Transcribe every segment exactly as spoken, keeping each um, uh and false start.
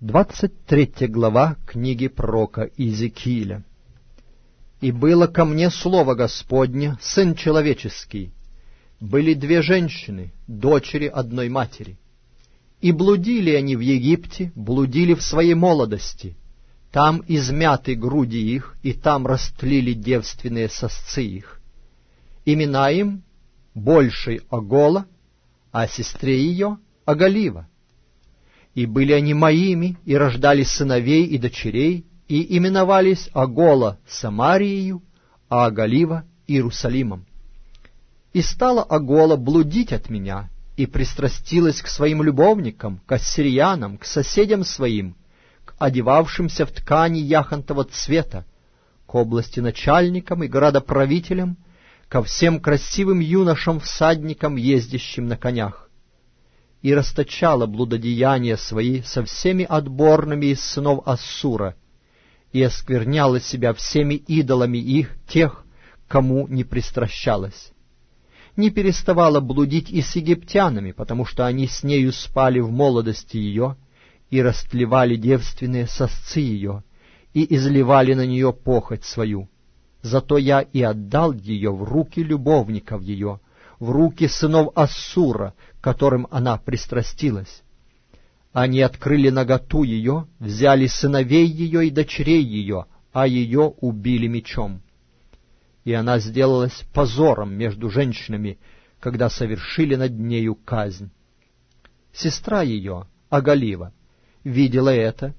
Двадцать третья глава книги пророка Иезекииля. «И было ко мне слово Господне, сын человеческий. Были две женщины, дочери одной матери. И блудили они в Египте, блудили в своей молодости. Там измяты груди их, и там растлили девственные сосцы их. Имена им большей Огола, а сестре ее Оголива. И были они моими, и рождали сыновей и дочерей, и именовались Огола Самариею, а Оголива Иерусалимом. И стала Огола блудить от меня, и пристрастилась к своим любовникам, к ассириянам, к соседям своим, к одевавшимся в ткани яхонтового цвета, к области начальникам и градоправителям, ко всем красивым юношам-всадникам, ездящим на конях. И расточала блудодеяния свои со всеми отборными из сынов Ассура, и оскверняла себя всеми идолами их, тех, кому не пристращалась. Не переставала блудить и с египтянами, потому что они с нею спали в молодости ее, и растлевали девственные сосцы ее, и изливали на нее похоть свою. Зато я и отдал ее в руки любовников ее, в руки сынов Ассура, к которым она пристрастилась. Они открыли наготу ее, взяли сыновей ее и дочерей ее, а ее убили мечом. И она сделалась позором между женщинами, когда совершили над нею казнь. Сестра ее, Оголива, видела это,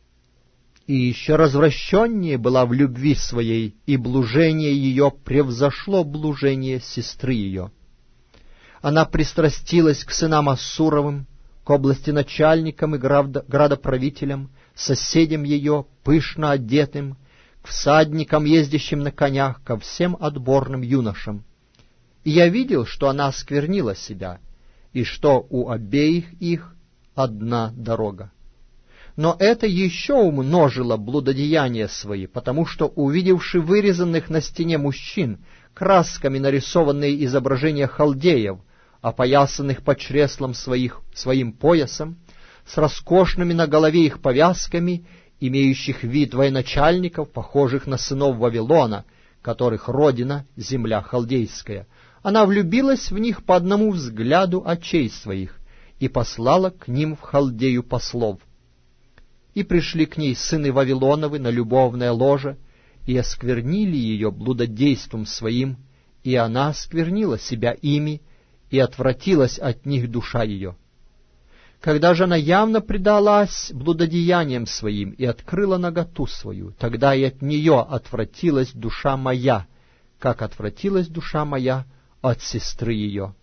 и еще развращеннее была в любви своей, и блужение ее превзошло блужение сестры ее. Она пристрастилась к сынам Ассуровым, к области начальникам и градоправителям, соседям ее, пышно одетым, к всадникам, ездящим на конях, ко всем отборным юношам. И я видел, что она осквернила себя, и что у обеих их одна дорога. Но это еще умножило блудодеяния свои, потому что, увидевши вырезанных на стене мужчин, красками нарисованные изображения халдеев, опоясанных по чреслам своих своим поясом, с роскошными на голове их повязками, имеющих вид военачальников, похожих на сынов Вавилона, которых родина — земля халдейская, она влюбилась в них по одному взгляду очей своих и послала к ним в Халдею послов. И пришли к ней сыны Вавилоновы на любовное ложе, и осквернили ее блудодейством своим, и она осквернила себя ими, и отвратилась от них душа ее. Когда же она явно предалась блудодеяниям своим и открыла наготу свою, тогда и от нее отвратилась душа моя, как отвратилась душа моя от сестры ее.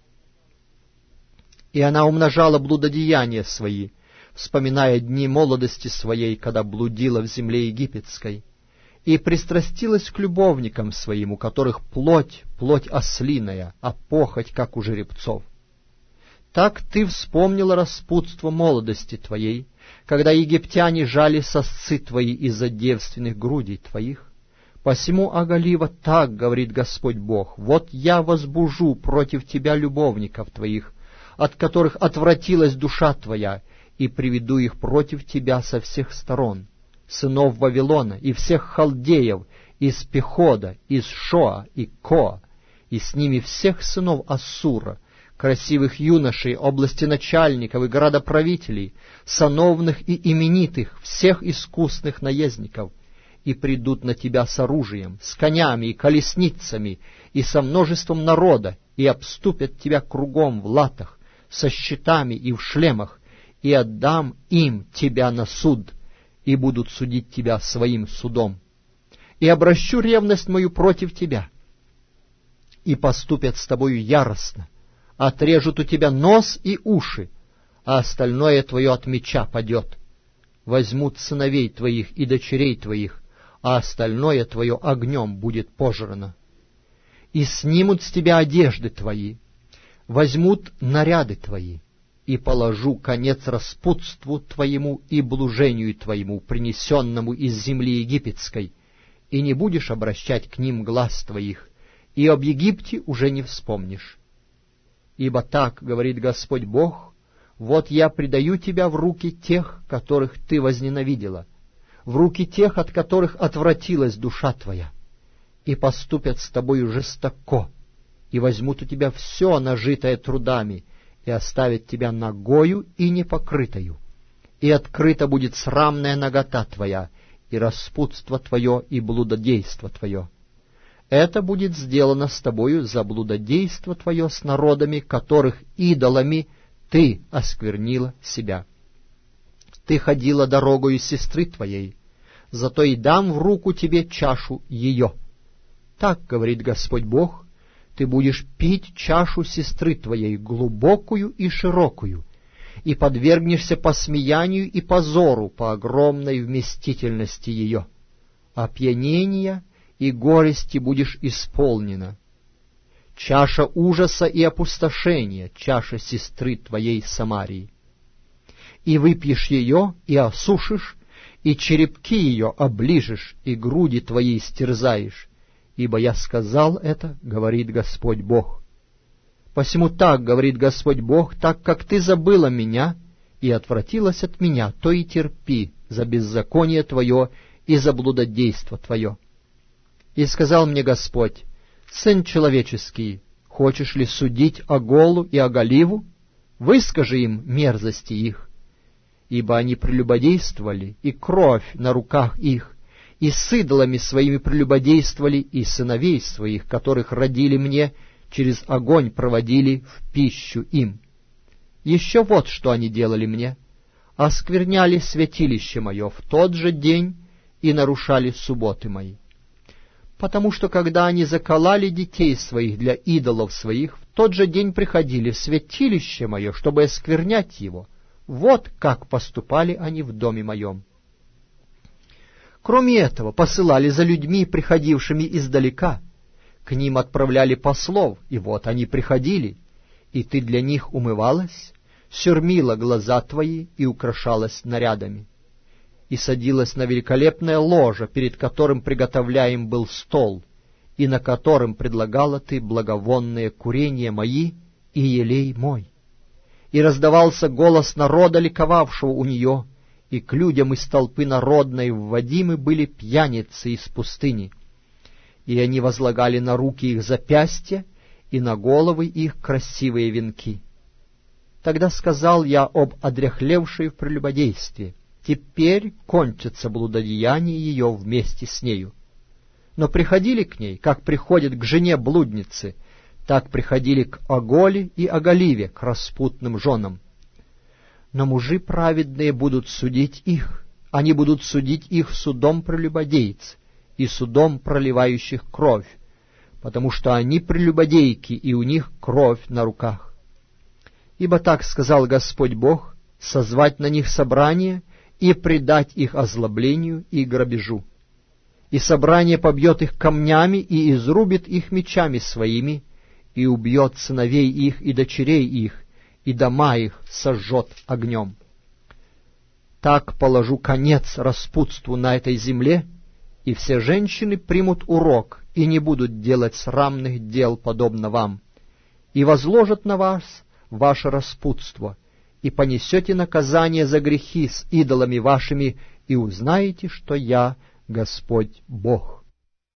И она умножала блудодеяния свои, вспоминая дни молодости своей, когда блудила в земле египетской, и пристрастилась к любовникам своим, у которых плоть, плоть ослиная, а похоть, как у жеребцов. Так ты вспомнила распутство молодости твоей, когда египтяне жали сосцы твои из-за девственных грудей твоих. Посему, Оголива, так говорит Господь Бог: вот я возбужу против тебя любовников твоих, от которых отвратилась душа твоя, и приведу их против тебя со всех сторон, сынов Вавилона и всех халдеев, из Пехода, из Шоа и Коа, и с ними всех сынов Ассура, красивых юношей, области начальников и градоправителей, сановных и именитых, всех искусных наездников, и придут на тебя с оружием, с конями и колесницами, и со множеством народа, и обступят тебя кругом в латах, со щитами и в шлемах, и отдам им тебя на суд, и будут судить тебя своим судом. И обращу ревность мою против тебя, и поступят с тобою яростно, отрежут у тебя нос и уши, а остальное твое от меча падет. Возьмут сыновей твоих и дочерей твоих, а остальное твое огнем будет пожрано. И снимут с тебя одежды твои, возьмут наряды твои, и положу конец распутству твоему и блужению твоему, принесенному из земли египетской, и не будешь обращать к ним глаз твоих, и об Египте уже не вспомнишь. Ибо так говорит Господь Бог: Вот я предаю тебя в руки тех, которых ты возненавидела, в руки тех, от которых отвратилась душа твоя, и поступят с тобою жестоко, и возьмут у тебя все, нажитое трудами, и оставят тебя нагою и непокрытою, и открыта будет срамная нагота твоя, и распутство твое, и блудодейство твое. Это будет сделано с тобою за блудодейство твое с народами, которых идолами ты осквернила себя. Ты ходила дорогою сестры твоей, зато и дам в руку тебе чашу ее. Так говорит Господь Бог, ты будешь пить чашу сестры твоей, глубокую и широкую, и подвергнешься посмеянию и позору по огромной вместительности ее. Опьянения и горести будешь исполнена. Чаша ужаса и опустошения, чаша сестры твоей Самарии. И выпьешь ее, и осушишь, и черепки ее оближешь, и груди твои истерзаешь, ибо я сказал это, говорит Господь Бог. Посему так говорит Господь Бог, так как ты забыла меня и отвратилась от меня, то и терпи за беззаконие твое и за блудодейство твое. И сказал мне Господь: сын человеческий, хочешь ли судить Оголу и Оголиву? Выскажи им мерзости их, ибо они прелюбодействовали, и кровь на руках их, и с идолами своими прелюбодействовали, и сыновей своих, которых родили мне, через огонь проводили в пищу им. Еще вот что они делали мне: оскверняли святилище мое в тот же день и нарушали субботы мои. Потому что, когда они заколали детей своих для идолов своих, в тот же день приходили в святилище мое, чтобы осквернять его. Вот как поступали они в доме моем. Кроме этого, посылали за людьми, приходившими издалека. К ним отправляли послов, и вот они приходили, и ты для них умывалась, сюрмила глаза твои и украшалась нарядами, и садилась на великолепное ложе, перед которым приготовляем был стол, и на котором предлагала ты благовонные курения мои и елей мой. И раздавался голос народа, ликовавшего у нее, и к людям из толпы народной вводимы были пьяницы из пустыни, и они возлагали на руки их запястья, и на головы их красивые венки. Тогда сказал я об одряхлевшей в прелюбодействе: теперь кончится блудодеяние ее вместе с нею. Но приходили к ней, как приходят к жене блудницы, так приходили к Оголе и Оголиве, к распутным женам. Но мужи праведные будут судить их, они будут судить их судом прелюбодейц и судом проливающих кровь, потому что они прелюбодейки, и у них кровь на руках. Ибо так сказал Господь Бог: созвать на них собрание и предать их озлоблению и грабежу. И собрание побьет их камнями и изрубит их мечами своими, и убьет сыновей их и дочерей их, и дома их сожжет огнем. Так положу конец распутству на этой земле, и все женщины примут урок и не будут делать срамных дел, подобно вам, и возложат на вас ваше распутство, и понесете наказание за грехи с идолами вашими, и узнаете, что я Господь Бог».